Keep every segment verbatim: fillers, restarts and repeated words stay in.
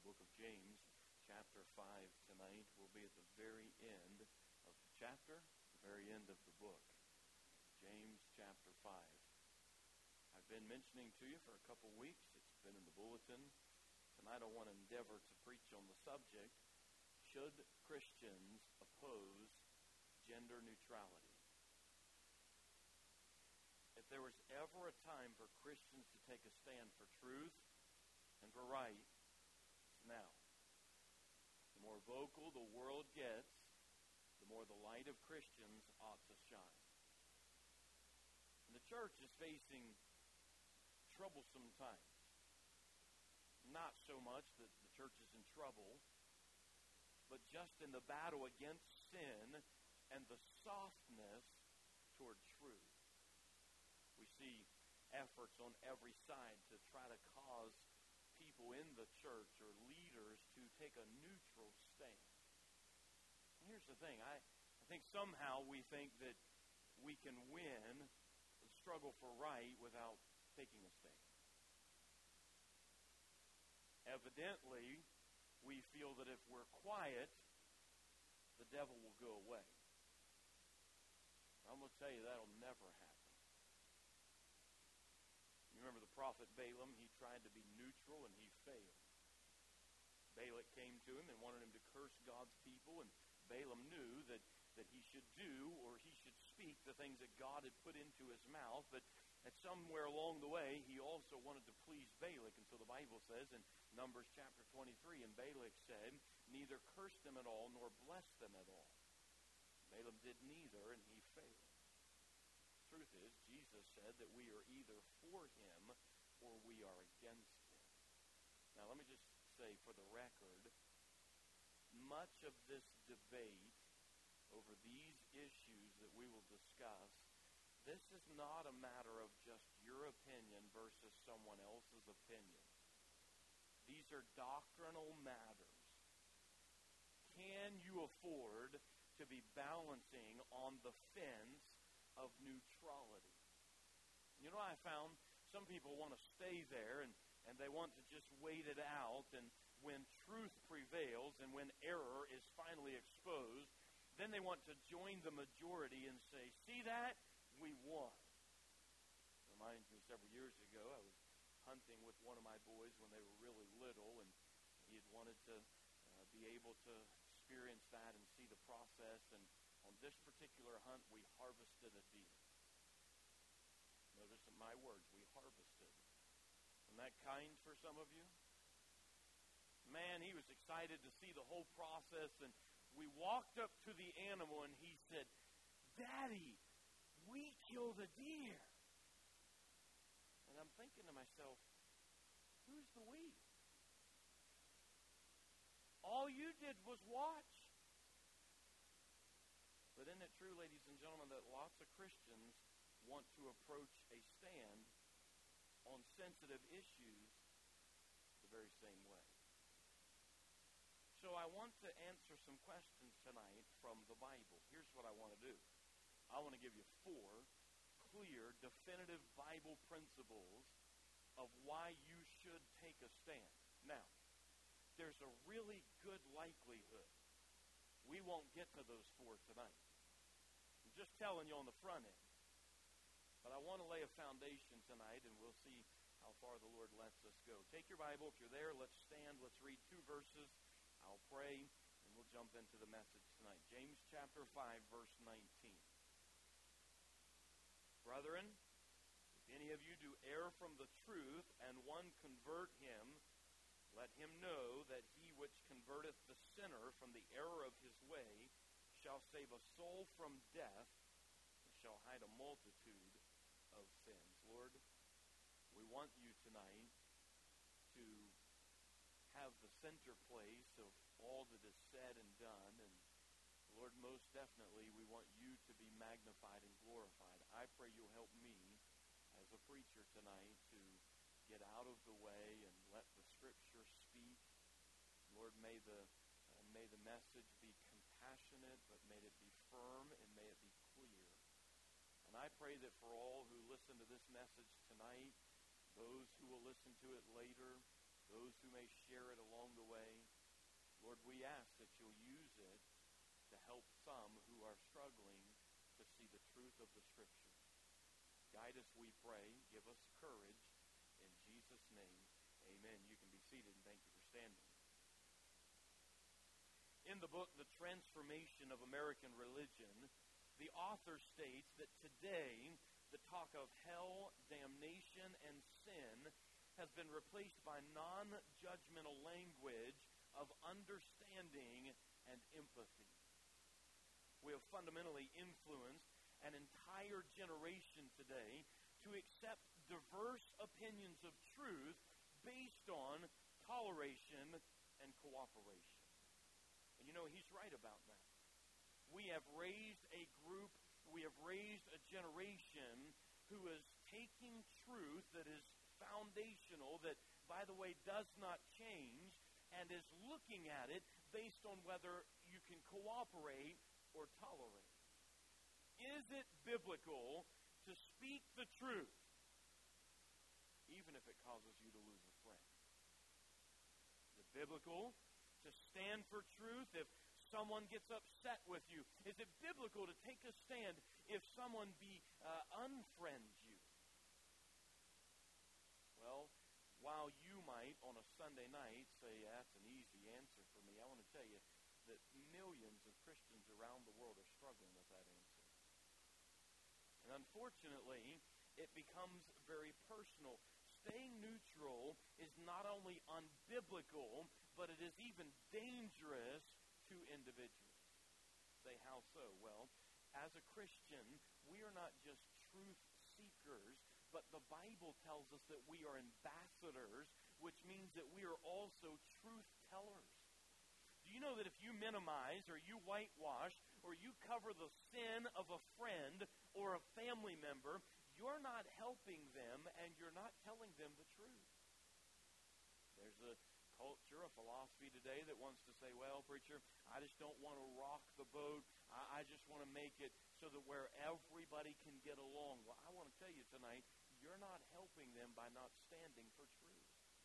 book of James, chapter five tonight. We'll be at the very end of the chapter, the very end of the book. James chapter five. I've been mentioning to you for a couple weeks. It's been in the bulletin. Tonight I want to endeavor to preach on the subject, should Christians oppose gender neutrality? If there was ever a time for Christians to take a stand for truth and for right, it's now. The more vocal the world gets, the more the light of Christians ought to shine. And the church is facing troublesome times. Not so much that the church is in trouble, but just in the battle against sin and the softness toward truth. We see efforts on every side to try to cause people in the church or leaders to take a neutral stand. And here's the thing. I, I think somehow we think that we can win the struggle for right without taking a stand. Evidently, we feel that if we're quiet, the devil will go away. I'm going to tell you that'll never happen. You remember the prophet Balaam? He tried to be neutral and he failed. Balak came to him and wanted him to curse God's people, and Balaam knew that, that he should do or he should speak the things that God had put into his mouth, but at somewhere along the way he also wanted to please Balak, and so the Bible says in Numbers chapter twenty-three, and Balak said, neither curse them at all nor bless them at all. Balaam did neither, and he failed. Truth is, Jesus said that we are either for him or we are against him. Now, let me just say for the record, much of this debate over these issues that we will discuss, this is not a matter of just your opinion versus someone else's opinion. These are doctrinal matters. Can you afford to be balancing on the fence of neutrality? You know, I found some people want to stay there and, and they want to just wait it out, and when truth prevails and when error is finally exposed, then they want to join the majority and say, see that? We won. Reminds me several years ago, I was hunting with one of my boys when they were really little, and he had wanted to uh, be able to experience that and see the process, and on this particular hunt, we harvested a deer. Notice my words, we harvested. Isn't that kind for some of you? Man, he was excited to see the whole process, and we walked up to the animal, and he said, Daddy, we killed a deer. And I'm thinking to myself, who's the we? All you did was watch. But isn't it true, ladies and gentlemen, that lots of Christians want to approach a stand on sensitive issues the very same way? So I want to answer some questions tonight from the Bible. Here's what I want to do. I want to give you four clear, definitive Bible principles of why you should take a stand. Now, there's a really good likelihood we won't get to those four tonight. I'm just telling you on the front end. But I want to lay a foundation tonight, and we'll see how far the Lord lets us go. Take your Bible. If you're there, let's stand. Let's read two verses. I'll pray, and we'll jump into the message tonight. James chapter five, verse nineteen. Brethren, if any of you do err from the truth, and one convert him, let him know that he which converteth the sinner from the error of his way shall save a soul from death, and shall hide a multitude of sins. Lord, we want you tonight to have the center place of all that is said and done, and Lord, most definitely we want you to be magnified and glorified. I pray you'll help me as a preacher tonight to get out of the way and let the Scripture speak. Lord, may the uh, may the message be compassionate, but may it be firm, and may it be clear. And I pray that for all who listen to this message tonight, those who will listen to it later, those who may share it along the way, Lord, we ask that you'll use it to help some who are struggling to see the truth of the Scripture. Guide us, we pray. Give us courage. In Jesus' name, amen. You can be seated, and thank you for standing. In the book, The Transformation of American Religion, the author states that today the talk of hell, damnation, and sin has been replaced by non-judgmental language of understanding and empathy. We have fundamentally influenced an entire generation today to accept diverse opinions of truth based on toleration and cooperation. And you know, he's right about that. We have raised a group, we have raised a generation who is taking truth that is foundational, that, by the way, does not change, and is looking at it based on whether you can cooperate or tolerate. Is it biblical to speak the truth, even if it causes you to lose a friend? Is it biblical to stand for truth if someone gets upset with you? Is it biblical to take a stand if someone be uh, unfriends you? Well, while you might on a Sunday night say, that's an easy answer for me, I want to tell you that millions of Christians around the world are struggling with that answer. And unfortunately, it becomes very personal. Staying neutral is not only unbiblical, but it is even dangerous to individuals. Say, how so? Well, as a Christian, we are not just truth seekers, but the Bible tells us that we are ambassadors, which means that we are also truth tellers. Do you know that if you minimize or you whitewash or you cover the sin of a friend or a family member, you're not helping them and you're not telling them the truth? There's a culture, a philosophy today that wants to say, well, preacher, I just don't want to rock the boat. I, I just want to make it so that where everybody can get along. Well, I want to tell you tonight, you're not helping them by not standing for truth.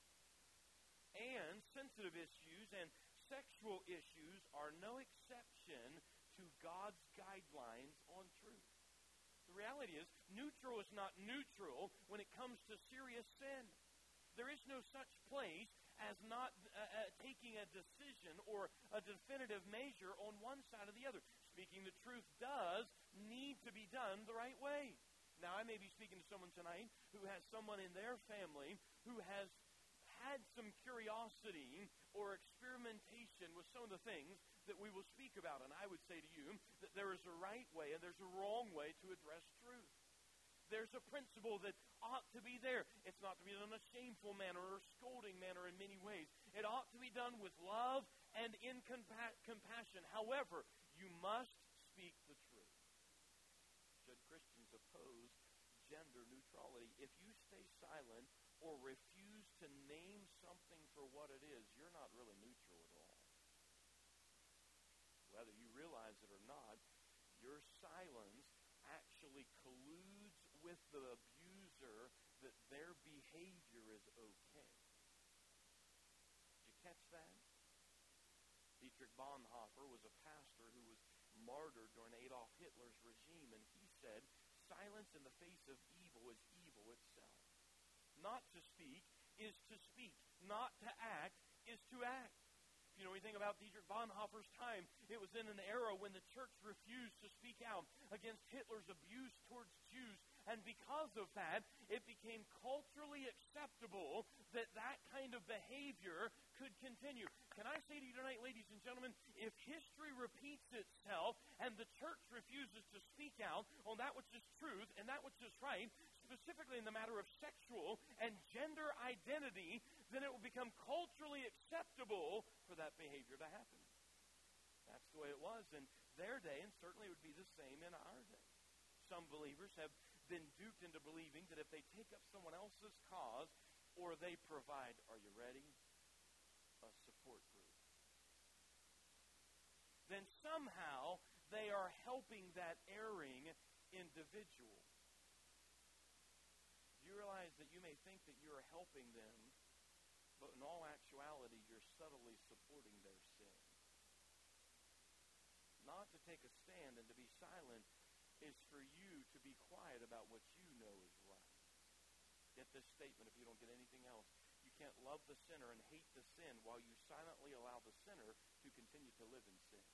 And sensitive issues and sexual issues are no exception to God's guidelines on truth. The reality is, neutral is not neutral when it comes to serious sin. There is no such place as not uh, uh, taking a decision or a definitive measure on one side or the other. Speaking the truth does need to be done the right way. Now, I may be speaking to someone tonight who has someone in their family who has had some curiosity or experimentation with some of the things that we will speak about. And I would say to you that there is a right way and there's a wrong way to address truth. There's a principle that ought to be there. It's not to be done in a shameful manner or scolding manner in many ways. It ought to be done with love and in compa- compassion. However, you must speak the truth. Should Christians oppose gender neutrality? If you stay silent or refuse to name something for what it is, you're not really neutral at all. Whether you realize it or not, your silence actually colludes with the abuser that their behavior is okay. Did you catch that? Dietrich Bonhoeffer was a pastor who was martyred during Adolf Hitler's regime, and he said, silence in the face of evil is evil itself. Not to speak is to speak. Not to act is to act. If you know anything about Dietrich Bonhoeffer's time, it was in an era when the church refused to speak out against Hitler's abuse towards Jews. And because of that, it became culturally acceptable that that kind of behavior could continue. Can I say to you tonight, ladies and gentlemen, if history repeats itself and the church refuses to speak out on that which is truth and that which is right, specifically in the matter of sexual and gender identity, then it will become culturally acceptable for that behavior to happen. That's the way it was in their day, and certainly it would be the same in our day. Some believers have been duped into believing that if they take up someone else's cause or they provide, are you ready, a support group, then somehow they are helping that erring individual. Do you realize that you may think that you're helping them, but in all actuality, you're subtly supporting their sin? not to take a stand and to be silent is for you to be quiet about what you know is right. Get this statement if you don't get anything else. You can't love the sinner and hate the sin while you silently allow the sinner to continue to live in sin.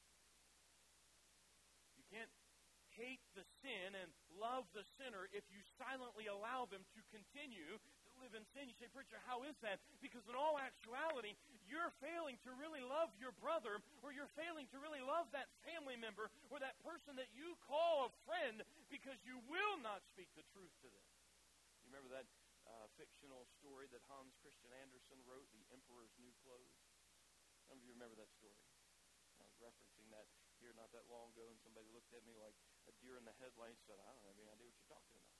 You can't hate the sin and love the sinner if you silently allow them to continue to live in sin. You say, preacher, how is that? Because in all actuality, you're failing to really love your brother, or you're failing to really love that family member or that person that you call a friend because you will not speak the truth to them. You remember that uh, fictional story that Hans Christian Andersen wrote, The Emperor's New Clothes? Some of you remember that story. I was referencing that here not that long ago, and somebody looked at me like a deer in the headlights and said, I don't have any idea what you're talking about.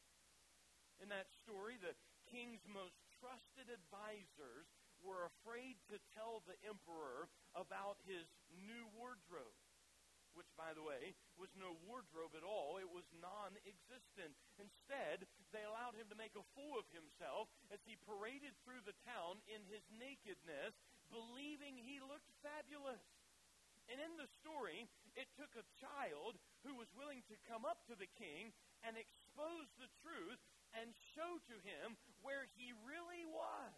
In that story, the king's most trusted advisors were afraid to tell the emperor about his new wardrobe, which, by the way, was no wardrobe at all. It was non-existent. Instead, they allowed him to make a fool of himself as he paraded through the town in his nakedness, believing he looked fabulous. And in the story, it took a child who was willing to come up to the king and expose the truth and show to him where he really was.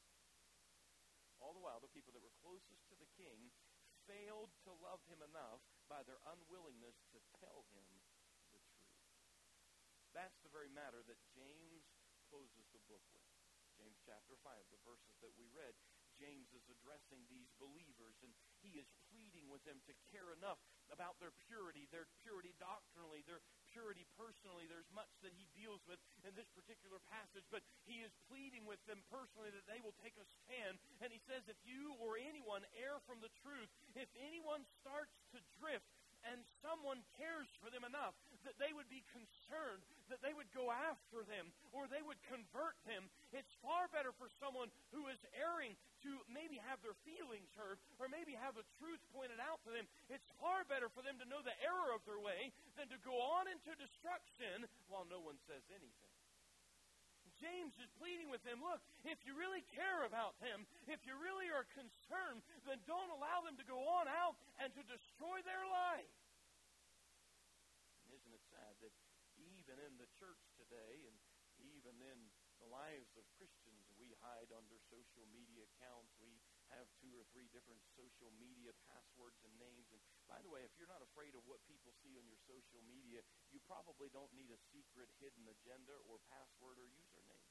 All the while, the people that were closest to the king failed to love him enough by their unwillingness to tell him the truth. That's the very matter that James closes the book with. James chapter five, the verses that we read. James is addressing these believers, and he is pleading with them to care enough about their purity, their purity doctrinally, their purity personally. There's much that he deals with in this particular passage, but he is pleading with them personally that they will take a stand. And he says, if you or anyone err from the truth, if anyone starts to drift, and someone cares for them enough that they would be concerned, that they would go after them, or they would convert them, it's far better for someone who is erring to maybe have their feelings hurt, or maybe have the truth pointed out to them. It's far better for them to know the error of their way than to go on into destruction while no one says anything. James is pleading with them, look, if you really care about them, if you really are concerned, then don't allow them to go on out and to destroy their life. And isn't it sad that even in the church today, and even in the lives of Christians, we hide under social media accounts. We have two or three different social media passwords and names. And by the way, if you're not afraid of what people see on your social media, you probably don't need a secret hidden agenda or password or username.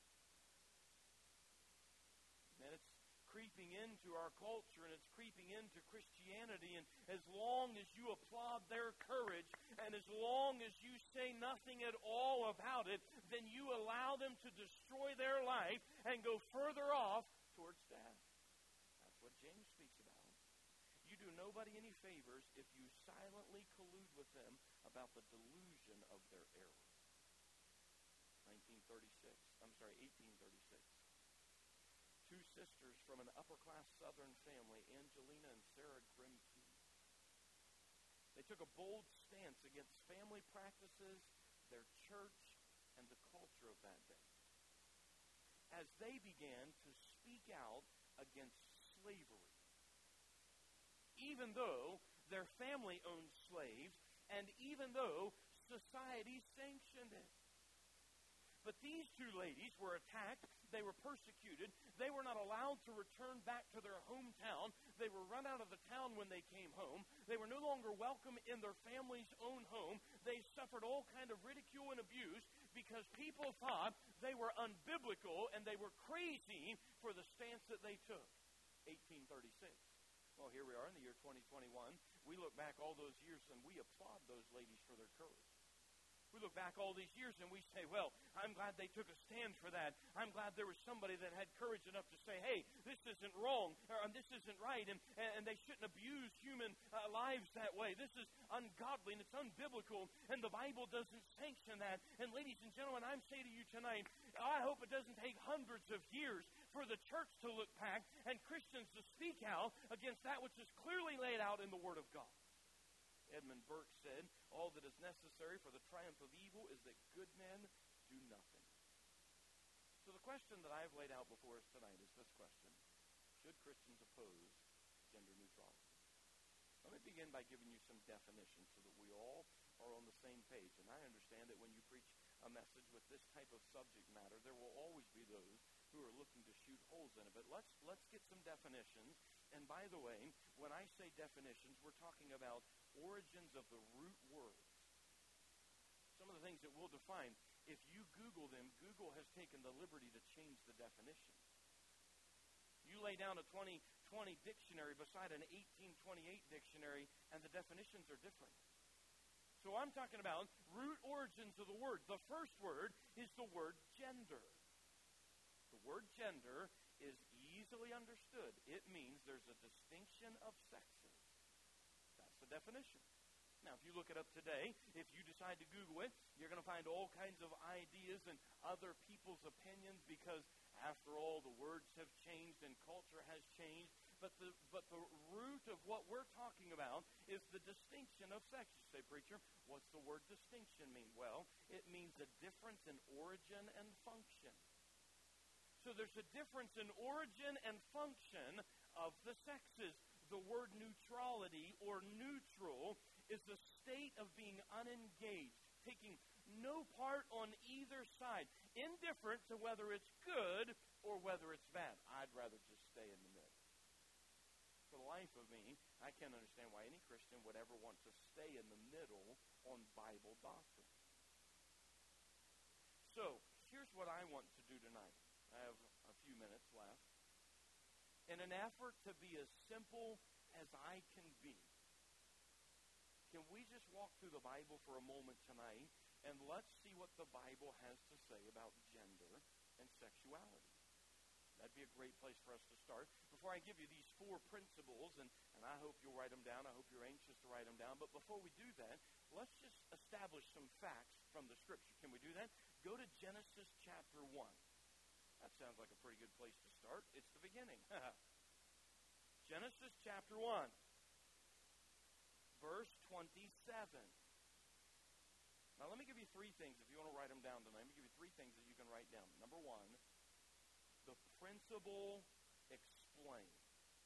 And it's creeping into our culture, and it's creeping into Christianity. And as long as you applaud their courage, and as long as you say nothing at all about it, then you allow them to destroy their life and go further off towards death. That's what James speaks about. You do nobody any favors if you silently collude with them about the delusion of their error. nineteen thirty-six, I'm sorry, eighteen thirty-six. Two sisters from an upper-class Southern family, Angelina and Sarah Grimke. They took a bold stance against family practices, their church, and the culture of that day, as they began to speak out against slavery. Even though their family owned slaves, and even though society sanctioned it. But these two ladies were attacked. They were persecuted. They were not allowed to return back to their hometown. They were run out of the town when they came home. They were no longer welcome in their family's own home. They suffered all kind of ridicule and abuse because people thought they were unbiblical and they were crazy for the stance that they took. eighteen thirty-six. Well, here we are in the year twenty twenty-one. We look back all those years and we applaud those ladies for their courage. We look back all these years and we say, well, I'm glad they took a stand for that. I'm glad there was somebody that had courage enough to say, hey, this isn't wrong, or um, this isn't right, and, and they shouldn't abuse human uh, lives that way. This is ungodly and it's unbiblical, and the Bible doesn't sanction that. And ladies and gentlemen, I'm saying to you tonight, I hope it doesn't take hundreds of years for the church to look back and Christians to speak out against that which is clearly laid out in the Word of God. Edmund Burke said, all that is necessary for the triumph of evil is that good men do nothing. So the question that I've laid out before us tonight is this question. Should Christians oppose gender neutrality? Let me begin by giving you some definitions so that we all are on the same page. And I understand that when you preach a message with this type of subject matter, there will always be those who are looking to shoot holes in it. But let's let's get some definitions. And by the way, when I say definitions, we're talking about origins of the root words. Some of the things that we'll define, if you Google them, Google has taken the liberty to change the definition. You lay down a twenty twenty dictionary beside an eighteen twenty-eight dictionary, and the definitions are different. So I'm talking about root origins of the word. The first word is the word gender. The word gender is easily understood. It means there's a distinction of sexes. That's the definition. Now, if you look it up today, if you decide to Google it, you're going to find all kinds of ideas and other people's opinions because, after all, the words have changed and culture has changed. But the but the root of what we're talking about is the distinction of sex. You say, preacher, what's the word distinction mean? Well, it means a difference in origin and function. So there's a difference in origin and function of the sexes. The word neutrality or neutral is the state of being unengaged, taking no part on either side, indifferent to whether it's good or whether it's bad. I'd rather just stay in the middle. For the life of me, I can't understand why any Christian would ever want to stay in the middle on Bible doctrine. So, here's what I want to do tonight. I have a few minutes left. In an effort to be as simple as I can be, can we just walk through the Bible for a moment tonight, and let's see what the Bible has to say about gender and sexuality. That'd be a great place for us to start. Before I give you these four principles, and, and I hope you'll write them down. I hope you're anxious to write them down. But before we do that, let's just establish some facts from the Scripture. Can we do that? Go to Genesis chapter one. That sounds like a pretty good place to start. It's the beginning. Genesis chapter one. Verse twenty-seven. Now, let me give you three things. If you want to write them down tonight, let me give you three things that you can write down. Number one, the principle explained.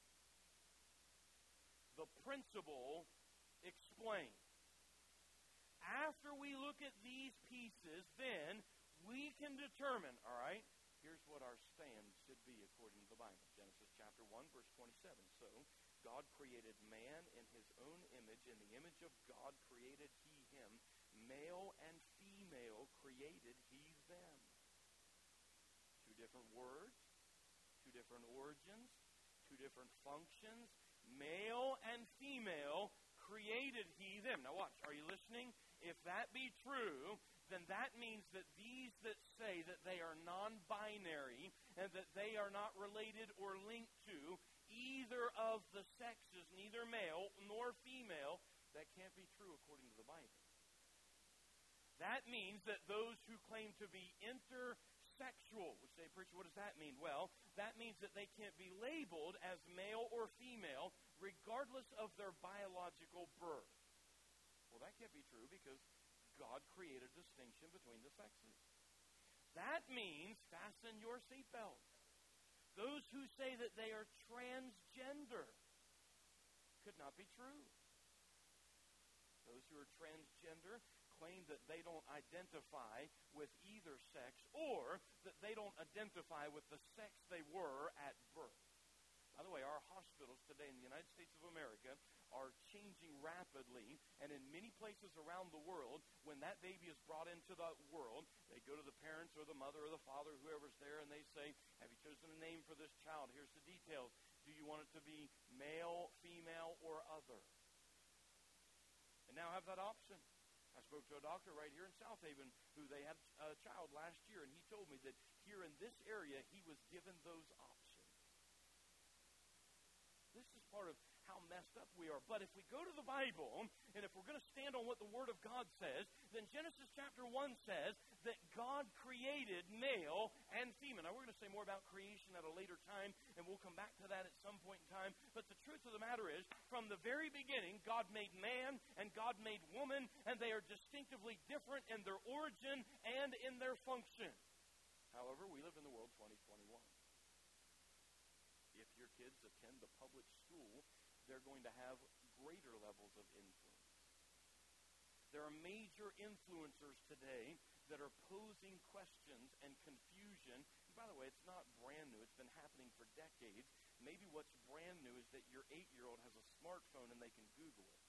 The principle explained. After we look at these pieces, then we can determine, all right, here's what our stand should be according to the Bible. Genesis chapter one, verse twenty-seven. So, God created man in his own image. In the image of God created he him. Male and female created he them. Two different words, two different origins, two different functions. Male and female created he them. Now watch, are you listening? If that be true, then that means that these that say that they are non-binary and that they are not related or linked to either of the sexes, neither male nor female, that can't be true according to the Bible. That means that those who claim to be intersexual, which say, preacher, what does that mean? Well, that means that they can't be labeled as male or female regardless of their biological birth. Well, that can't be true because God created a distinction between the sexes. That means fasten your seatbelt. Those who say that they are transgender could not be true. Those who are transgender claim that they don't identify with either sex or that they don't identify with the sex they were at birth. By the way, our hospitals today in the United States of America are changing rapidly, and in many places around the world, when that baby is brought into the world, they go to the parents or the mother or the father, whoever's there, and they say, have you chosen a name for this child? Here's the details. Do you want it to be male, female, or other? And now have that option. I spoke to a doctor right here in South Haven who they had a child last year, and he told me that here in this area, he was given those options. This is part of how messed up we are. But if we go to the Bible, and if we're going to stand on what the Word of God says, then Genesis chapter one says that God created male and female. Now, we're going to say more about creation at a later time, and we'll come back to that at some point in time. But the truth of the matter is, from the very beginning, God made man and God made woman, and they are distinctively different in their origin and in their function. However, we live in the world twenty twenty-one. If your kids attend the public school, they're going to have greater levels of influence. There are major influencers today that are posing questions and confusion. And by the way, it's not brand new. It's been happening for decades. Maybe what's brand new is that your eight-year-old has a smartphone and they can Google it.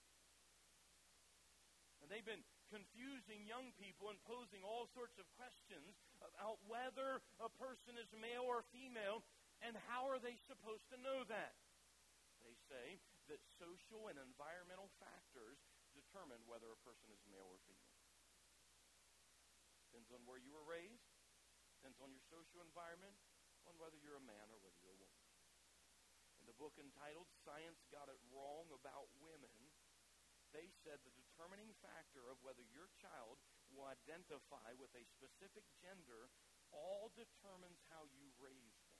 And they've been confusing young people and posing all sorts of questions about whether a person is male or female, and how are they supposed to know that? They say that social and environmental factors determine whether a person is male or female. Depends on where you were raised, depends on your social environment, on whether you're a man or whether you're a woman. In the book entitled Science Got It Wrong About Women, they said the determining factor of whether your child will identify with a specific gender all determines how you raise them.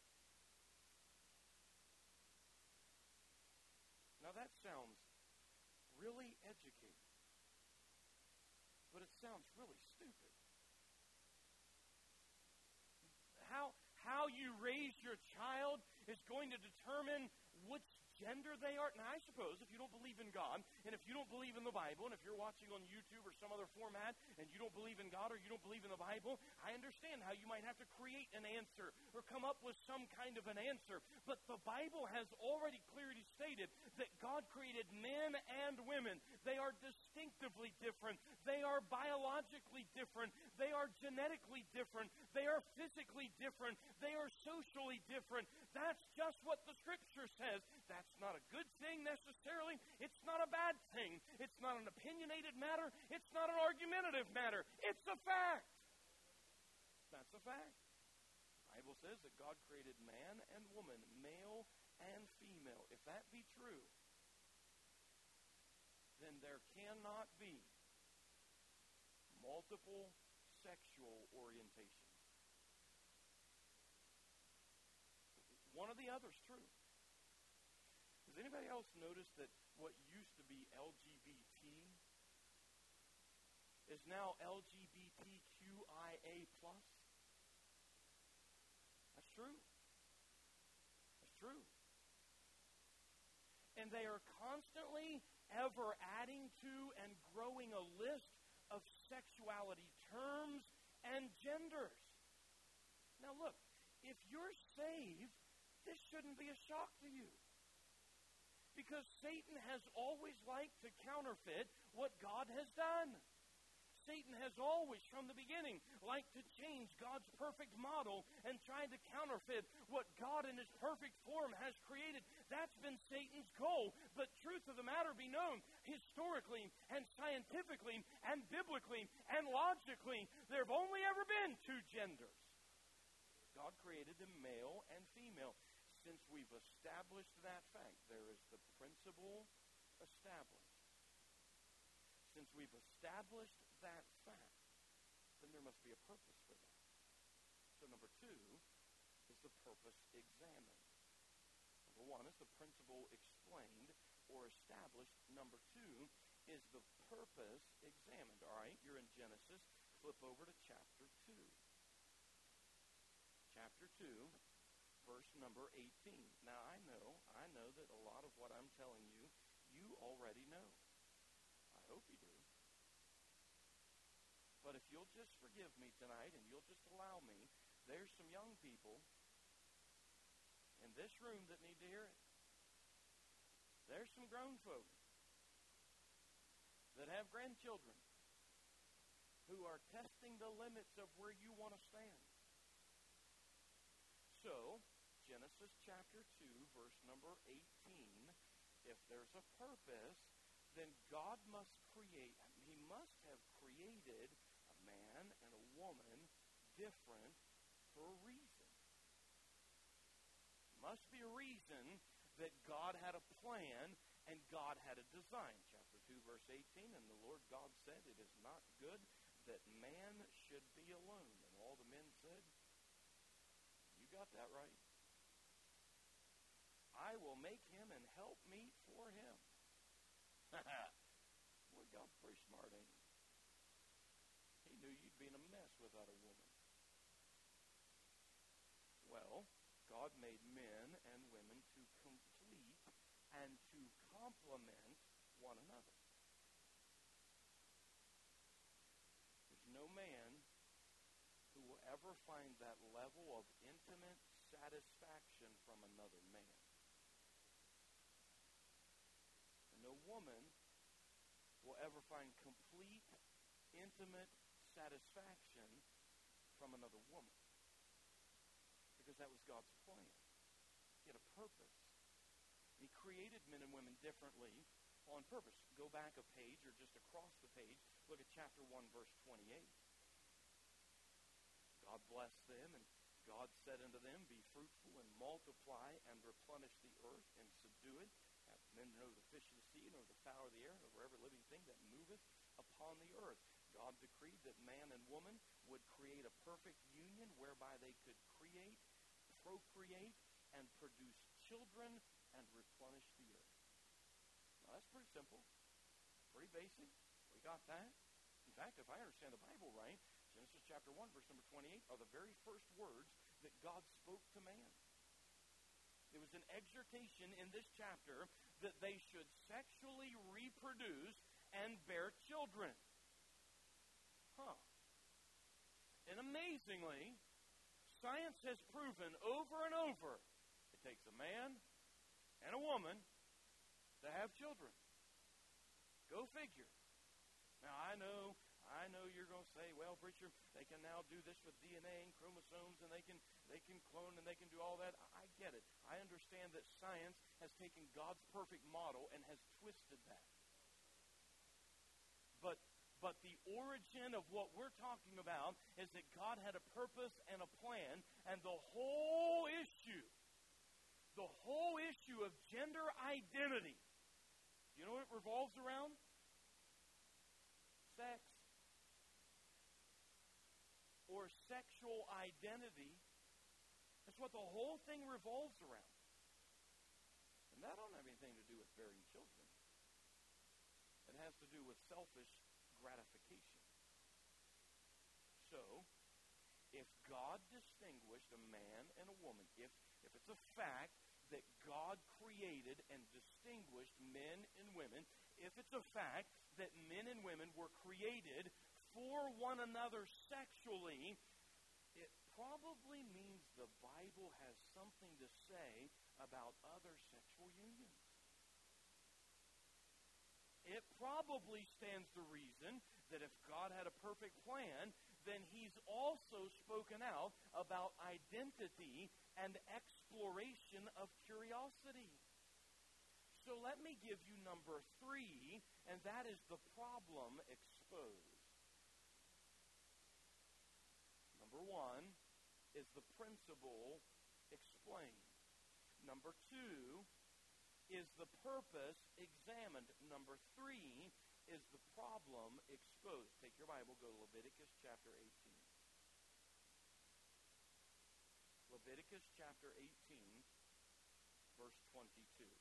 Now that sounds really educated, but it sounds really stupid. How, how you raise your child is going to determine which gender they are. Now, I suppose if you don't believe in God, and if you don't believe in the Bible, and if you're watching on YouTube or some other format, and you don't believe in God or you don't believe in the Bible, I understand how you might have to create an answer or come up with some kind of an answer. But the Bible has already clearly stated that God created men and women. They are distinctively different. They are biologically different. They are genetically different. They are physically different. They are socially different. That's just what the Scripture says. That's not a good thing necessarily. It's not a bad thing. It's not an opinionated matter. It's not an argumentative matter. It's a fact. That's a fact. The Bible says that God created man and woman, male and female. If that be true, then there cannot be multiple sexual orientations. One or the other is true. Does anybody else notice that what used to be L G B T is now L G B T Q I A plus? That's true. That's true. And they are constantly ever adding to and growing a list of sexuality terms and genders. Now look, if you're saved, this shouldn't be a shock to you. Because Satan has always liked to counterfeit what God has done. Satan has always, from the beginning, liked to change God's perfect model and tried to counterfeit what God in His perfect form has created. That's been Satan's goal. But truth of the matter be known, historically and scientifically and biblically and logically, there have only ever been two genders. God created them male and female. Since we've established that fact, there is the principle established. Since we've established that fact, then there must be a purpose for that. So number two is the purpose examined. Number one is the principle explained or established. Number two is the purpose examined. All right, you're in Genesis. Flip over to chapter two. Chapter two. Verse number eighteen. Now, I know, I know that a lot of what I'm telling you, you already know. I hope you do. But if you'll just forgive me tonight and you'll just allow me, there's some young people in this room that need to hear it. There's some grown folk that have grandchildren who are testing the limits of where you want to stand. So, Genesis chapter two, verse number eighteen, if there's a purpose, then God must create, He must have created a man and a woman different for a reason. Must be a reason that God had a plan and God had a design. Chapter two, verse eighteen, and the Lord God said, it is not good that man should be alone. And all the men said, got that right. I will make him an helpmeet for him. Boy, God's pretty smart, ain't he? He knew you'd be in a mess without a woman. Well, God made men and women to complete and to complement complement one another. There's no man who will ever find that level of intimate satisfaction from another man. And no woman will ever find complete, intimate satisfaction from another woman. Because that was God's plan. He had a purpose. He created men and women differently on purpose. Go back a page or just across the page. Look at chapter one, verse twenty-eight. God blessed them, and God said unto them, Be fruitful and multiply and replenish the earth and subdue it. Have men know the fish of the sea and over the fowl of the air and over every living thing that moveth upon the earth. God decreed that man and woman would create a perfect union whereby they could create, procreate, and produce children and replenish the earth. Now, that's pretty simple. Pretty basic. We got that. In fact, if I understand the Bible right, Genesis chapter one, verse number twenty-eight are the very first words that God spoke to man. It was an exhortation in this chapter that they should sexually reproduce and bear children. Huh. And amazingly, science has proven over and over it takes a man and a woman to have children. Go figure. Now, I know, I know you're going to say, well, preacher, they can now do this with D N A and chromosomes, and they can they can clone, and they can do all that. I get it. I understand that science has taken God's perfect model and has twisted that. But but the origin of what we're talking about is that God had a purpose and a plan, and the whole issue, the whole issue of gender identity, you know what it revolves around? Sex. Or sexual identity. That's what the whole thing revolves around. And that don't have anything to do with bearing children. It has to do with selfish gratification. So, if God distinguished a man and a woman, if, if it's a fact that God created and distinguished men and women, if it's a fact that men and women were created for one another sexually, it probably means the Bible has something to say about other sexual unions. It probably stands to reason that if God had a perfect plan, then He's also spoken out about identity and exploration of curiosity. So let me give you number three, and that is the problem exposed. Number one is the principle explained. Number two is the purpose examined. Number three is the problem exposed. Take your Bible, go to Leviticus chapter eighteen. Leviticus chapter eighteen, verse twenty-two.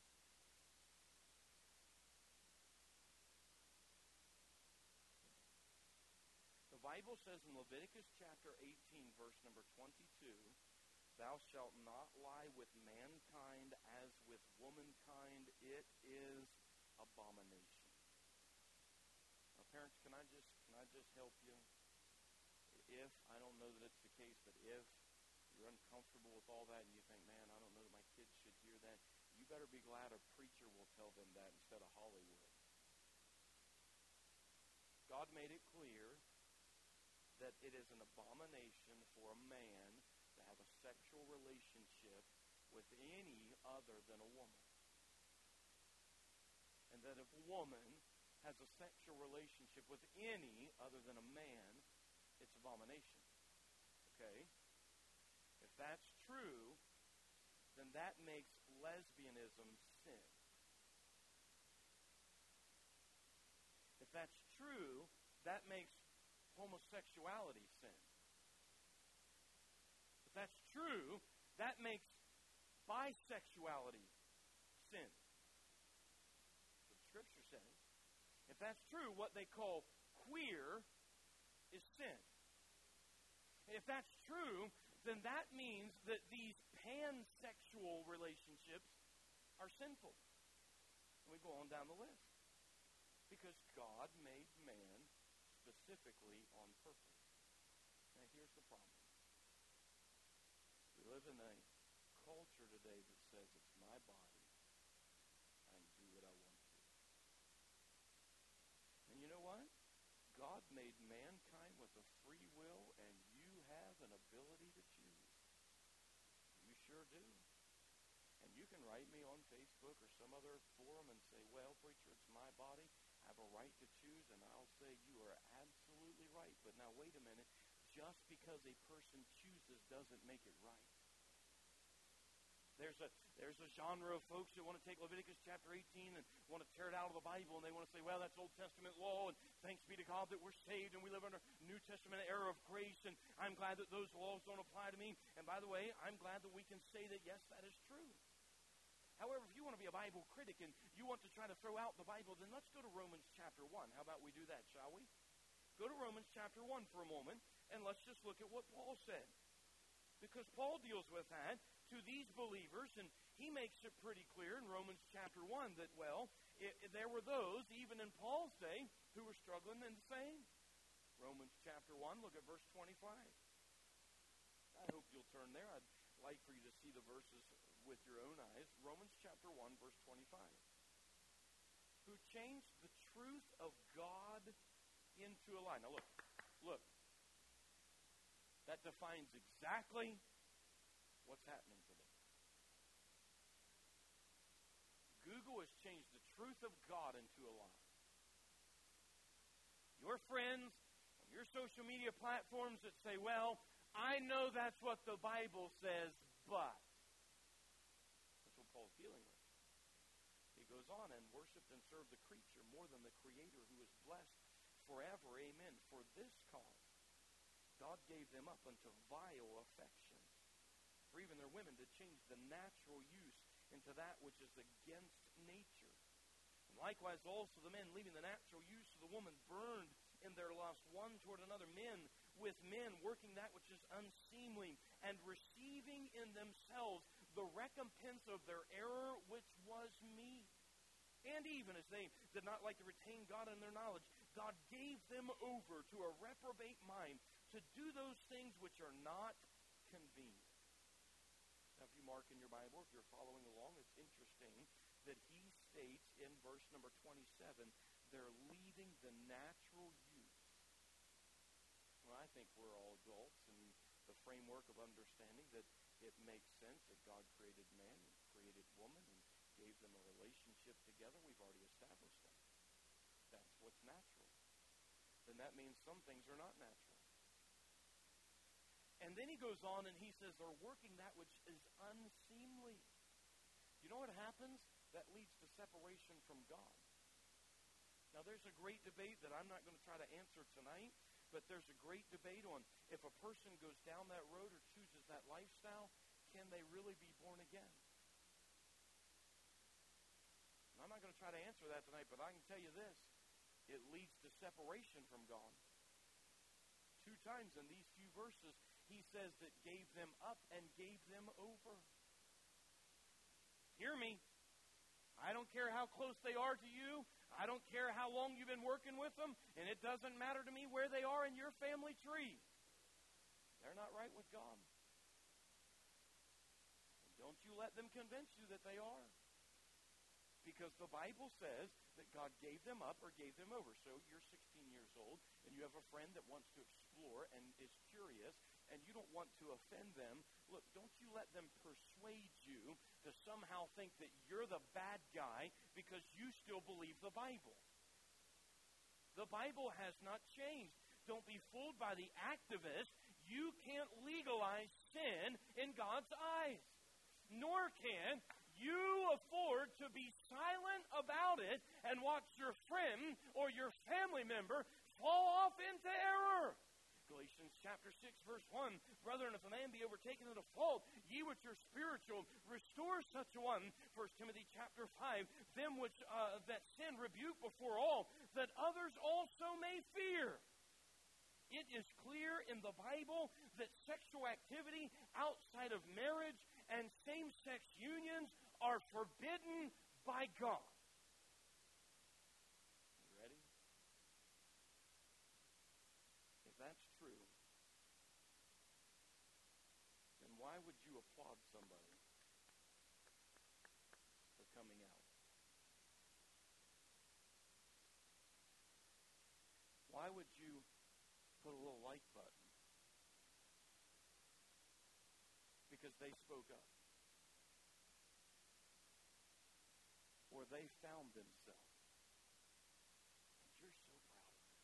The Bible says in Leviticus chapter eighteen, verse number twenty-two, Thou shalt not lie with mankind as with womankind. It is abomination. Now, parents, can I just can I just help you? If, I don't know that it's the case, but if you're uncomfortable with all that and you think, man, I don't know that my kids should hear that, you better be glad a preacher will tell them that instead of Hollywood. God made it clear that it is an abomination for a man to have a sexual relationship with any other than a woman. And that if a woman has a sexual relationship with any other than a man, it's abomination. Okay? If that's true, then that makes lesbianism sin. If that's true, that makes homosexuality sin. If that's true, that makes bisexuality sin. That's what the Scripture says. If that's true, what they call queer is sin. If that's true, then that means that these pansexual relationships are sinful. and we go on down the list. Because God made man specifically on purpose. Now here's the problem. We live in a culture today that says it's my body. I can do what I want to. And you know what? God made mankind with a free will, and you have an ability to choose. You sure do. And you can write me on Facebook or some other forum and say, well, preacher, it's my body. I have a right to choose, and I'll say you are absolutely right. But now wait a minute. Just because a person chooses doesn't make it right. There's a there's a genre of folks that want to take Leviticus chapter eighteen and want to tear it out of the Bible, and they want to say, well, that's Old Testament law, and thanks be to God that we're saved, and we live under New Testament era of grace, and I'm glad that those laws don't apply to me. And by the way, I'm glad that we can say that, yes, that is true. However, if you want to be a Bible critic and you want to try to throw out the Bible, then let's go to Romans chapter one. How about we do that, shall we? Go to Romans chapter one for a moment, and let's just look at what Paul said. Because Paul deals with that to these believers, and he makes it pretty clear in Romans chapter one that, well, it, it, there were those, even in Paul's day, who were struggling in the same. Romans chapter one, look at verse twenty-five. I hope you'll turn there. I'd like for you to see the verses with your own eyes. Romans chapter one, verse twenty-five. Who changed the truth of God into a lie. Now look, look. That defines exactly what's happening today. Google has changed the truth of God into a lie. Your friends on your social media platforms that say, well, I know that's what the Bible says, but. That's what Paul's dealing with. He goes on and worshiped and served the creature more than the Creator, who is blessed forever. Amen. For this cause God gave them up unto vile affections. For even their women did change the natural use into that which is against nature. And likewise also the men, leaving the natural use of the woman, burned in their lust one toward another, men with men, working that which is unseemly, and receiving in themselves the recompense of their error, which was meet. And even as they did not like to retain God in their knowledge, God gave them over to a reprobate mind to do those things which are not convenient. Now, if you mark in your Bible, if you're following along, it's interesting that he states in verse number twenty-seven, they're leaving the natural use. Well, I think we're all adults in the framework of understanding that it makes sense that God created man and created woman and gave them a relationship together. We've already established that. That's what's natural. Then that means some things are not natural. And then he goes on and he says they're working that which is unseemly. You know what happens? That leads to separation from God. Now there's a great debate that I'm not going to try to answer tonight, but there's a great debate on if a person goes down that road or chooses that lifestyle, can they really be born again? And I'm not going to try to answer that tonight, but I can tell you this. It leads to separation from God. Two times in these few verses, he says that gave them up and gave them over. Hear me. I don't care how close they are to you. I don't care how long you've been working with them. And it doesn't matter to me where they are in your family tree. They're not right with God. And don't you let them convince you that they are. Because the Bible says that God gave them up or gave them over. So you're sixteen years old and you have a friend that wants to explore and is curious and you don't want to offend them. Look, don't you let them persuade you to somehow think that you're the bad guy because you still believe the Bible. The Bible has not changed. Don't be fooled by the activists. You can't legalize sin in God's eyes. Nor can you afford to be silent about it and watch your friend or your family member fall off into error. Galatians chapter six, verse one, Brethren, if a man be overtaken in a fault, ye which are spiritual, restore such a one. First Timothy chapter five, them which uh, that sin rebuke before all, that others also may fear. It is clear in the Bible that sexual activity outside of marriage and same-sex unions are forbidden by God. little like button. Because they spoke up. Or they found themselves. And you're so proud of them.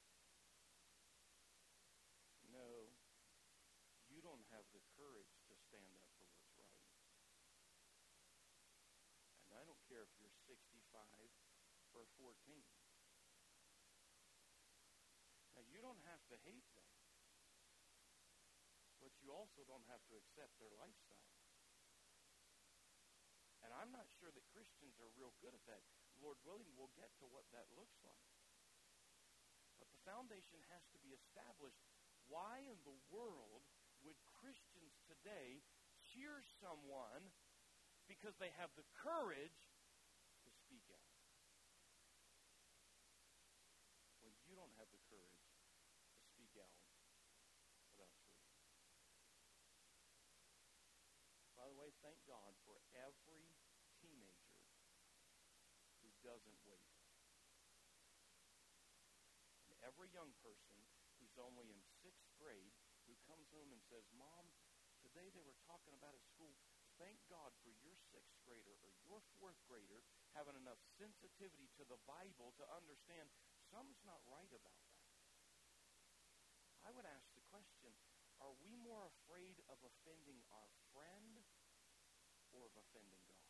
No, you don't have the courage to stand up for what's right. And I don't care if you're sixty-five or fourteen. Now, you don't have to hate them. But you also don't have to accept their lifestyle. And I'm not sure that Christians are real good at that. Lord willing, we'll get to what that looks like. But the foundation has to be established. Why in the world would Christians today cheer someone because they have the courage to speak out? When you don't have the courage to speak out about truth. By the way, thank God for every teenager who doesn't waver. And every young person who's only in sixth grade who comes home and says, Mom, today they were talking about at school, thank God for your sixth grader or your fourth grader having enough sensitivity to the Bible to understand something's not right about that. I would ask the question, are we more afraid of offending our friend or of offending God?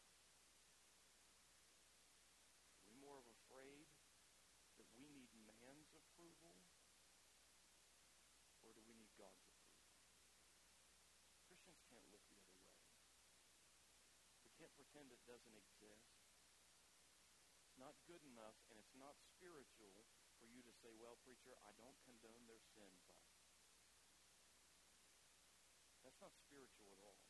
Are we more afraid that we need man's approval, or do we need God's approval? Christians can't look the other way. We can't pretend it doesn't exist. It's not good enough, and it's not spiritual for you to say, well, preacher, I don't condone their sin, but. That's not spiritual at all.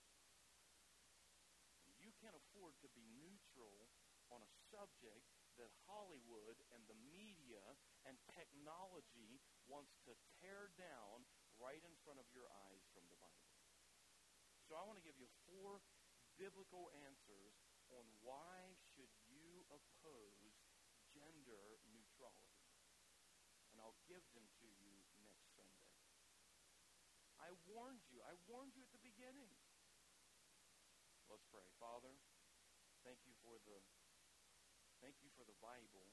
And you can't afford to be neutral on a subject that Hollywood and the media and technology wants to tear down right in front of your eyes from the Bible. So I want to give you four biblical answers on why should you oppose gender neutrality. And I'll give them to you next Sunday. I warned you. I warned you at the beginning. Let's pray. Father, thank you for the thank you for the Bible,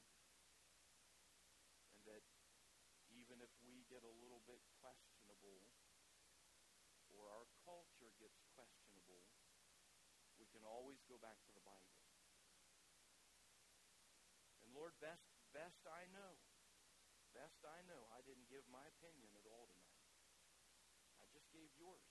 and that even if we get a little bit questionable or our culture gets questionable, we can always go back to the Bible. And Lord, best best I know, best I know, I didn't give my opinion at all tonight. Just gave yours.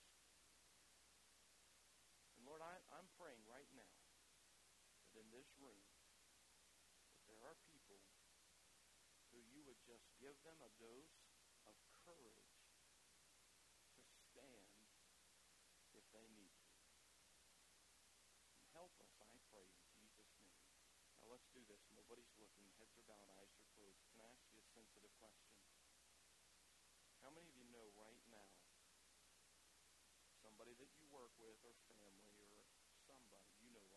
And Lord, I, I'm praying right now that in this room, that there are people who you would just give them a dose of courage to stand if they need to. And help us, I pray, in Jesus' name. Now let's do this. Nobody's looking. Heads are bowed, eyes are closed. Can I ask you a sensitive question? How many of you know right now somebody that you work with or